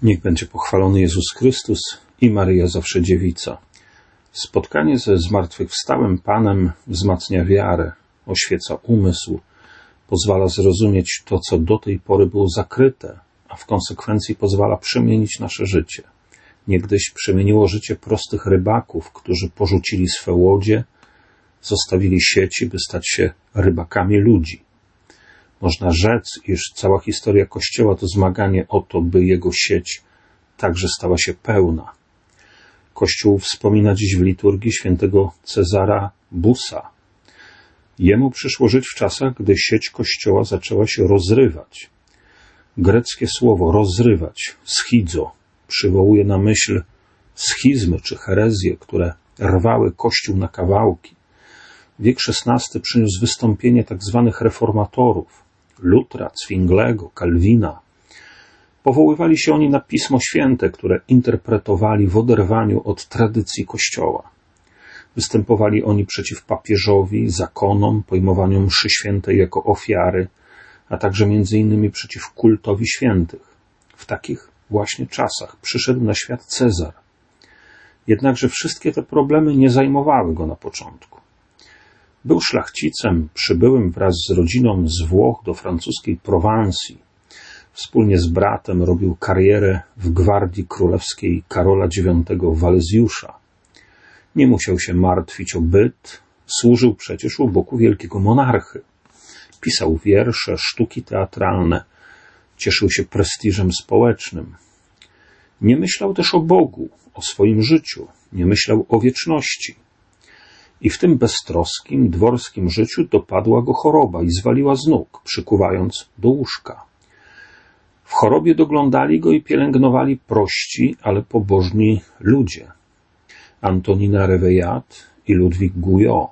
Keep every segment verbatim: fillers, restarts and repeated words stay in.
Niech będzie pochwalony Jezus Chrystus i Maryja zawsze dziewica. Spotkanie ze zmartwychwstałym Panem wzmacnia wiarę, oświeca umysł, pozwala zrozumieć to, co do tej pory było zakryte, a w konsekwencji pozwala przemienić nasze życie. Niegdyś przemieniło życie prostych rybaków, którzy porzucili swe łodzie, zostawili sieci, by stać się rybakami ludzi. Można rzec, iż cała historia Kościoła to zmaganie o to, by jego sieć także stała się pełna. Kościół wspomina dziś w liturgii świętego Cezara Busa. Jemu przyszło żyć w czasach, gdy sieć Kościoła zaczęła się rozrywać. Greckie słowo rozrywać, schizo, przywołuje na myśl schizmy czy herezje, które rwały Kościół na kawałki. Wiek szesnasty przyniósł wystąpienie tak zwanych reformatorów, Lutra, Zwinglego, Kalwina. Powoływali się oni na Pismo Święte, które interpretowali w oderwaniu od tradycji Kościoła. Występowali oni przeciw papieżowi, zakonom, pojmowaniu mszy świętej jako ofiary, a także między innymi przeciw kultowi świętych. W takich właśnie czasach przyszedł na świat Cezar. Jednakże wszystkie te problemy nie zajmowały go na początku. Był szlachcicem przybyłym wraz z rodziną z Włoch do francuskiej Prowansji. Wspólnie z bratem robił karierę w gwardii królewskiej Karola dziewiątego Walezjusza. Nie musiał się martwić o byt, służył przecież u boku wielkiego monarchy. Pisał wiersze, sztuki teatralne, cieszył się prestiżem społecznym. Nie myślał też o Bogu, o swoim życiu, nie myślał o wieczności. I w tym beztroskim, dworskim życiu dopadła go choroba i zwaliła z nóg, przykuwając do łóżka. W chorobie doglądali go i pielęgnowali prości, ale pobożni ludzie. Antonina Reveillat i Ludwik Guyot.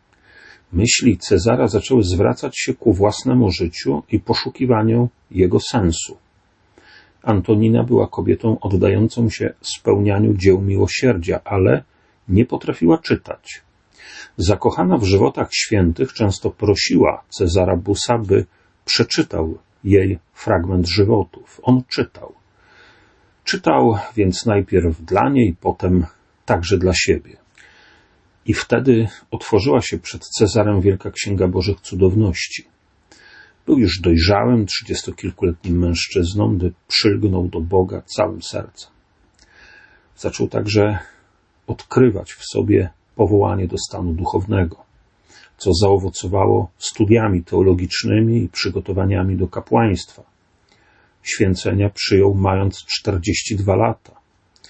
Myśli Cezara zaczęły zwracać się ku własnemu życiu i poszukiwaniu jego sensu. Antonina była kobietą oddającą się spełnianiu dzieł miłosierdzia, ale nie potrafiła czytać. Zakochana w żywotach świętych często prosiła Cezara Busa, by przeczytał jej fragment żywotów. On czytał. Czytał więc najpierw dla niej, potem także dla siebie. I wtedy otworzyła się przed Cezarem Wielka Księga Bożych Cudowności. Był już dojrzałym, trzydziestokilkuletnim mężczyzną, gdy przylgnął do Boga całym sercem. Zaczął także odkrywać w sobie powołanie do stanu duchownego, co zaowocowało studiami teologicznymi i przygotowaniami do kapłaństwa. Święcenia przyjął mając czterdzieści dwa lata.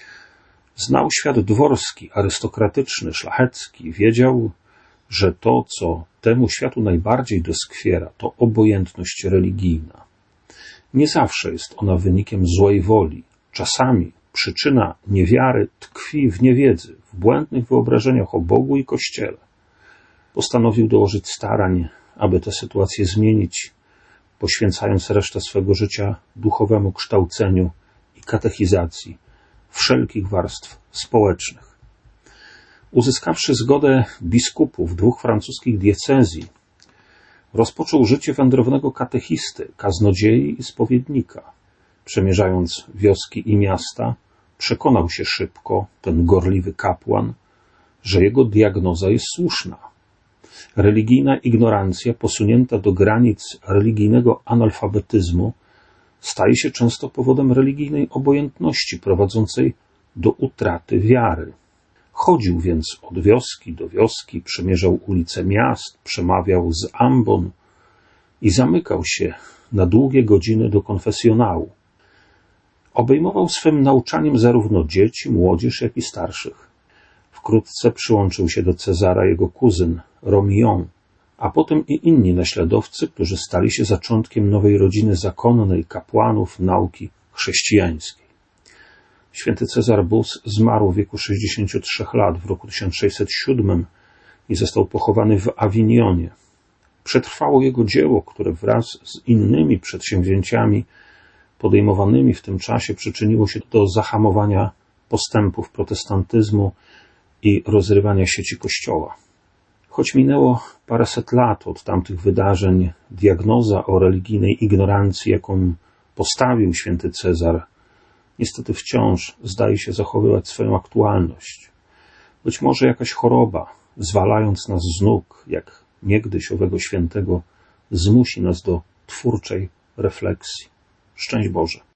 Znał świat dworski, arystokratyczny, szlachecki. Wiedział, że to, co temu światu najbardziej doskwiera, to obojętność religijna. Nie zawsze jest ona wynikiem złej woli. Czasami przyczyna niewiary tkwi w niewiedzy, w błędnych wyobrażeniach o Bogu i Kościele. Postanowił dołożyć starań, aby tę sytuację zmienić, poświęcając resztę swego życia duchowemu kształceniu i katechizacji wszelkich warstw społecznych. Uzyskawszy zgodę biskupów dwóch francuskich diecezji, rozpoczął życie wędrownego katechisty, kaznodziei i spowiednika. Przemierzając wioski i miasta, przekonał się szybko, ten gorliwy kapłan, że jego diagnoza jest słuszna. Religijna ignorancja posunięta do granic religijnego analfabetyzmu staje się często powodem religijnej obojętności prowadzącej do utraty wiary. Chodził więc od wioski do wioski, przemierzał ulice miast, przemawiał z ambon i zamykał się na długie godziny do konfesjonału. Obejmował swym nauczaniem zarówno dzieci, młodzież, jak i starszych. Wkrótce przyłączył się do Cezara jego kuzyn, Romillon, a potem i inni naśladowcy, którzy stali się zaczątkiem nowej rodziny zakonnej kapłanów nauki chrześcijańskiej. Święty Cezar Bus zmarł w wieku sześćdziesięciu trzech lat w roku tysiąc sześćset siódmym i został pochowany w Awinionie. Przetrwało jego dzieło, które wraz z innymi przedsięwzięciami podejmowanymi w tym czasie przyczyniło się do zahamowania postępów protestantyzmu i rozrywania sieci Kościoła. Choć minęło paręset lat od tamtych wydarzeń, diagnoza o religijnej ignorancji, jaką postawił święty Cezar, niestety wciąż zdaje się zachowywać swoją aktualność. Być może jakaś choroba, zwalając nas z nóg, jak niegdyś owego świętego, zmusi nas do twórczej refleksji. Szczęść Boże.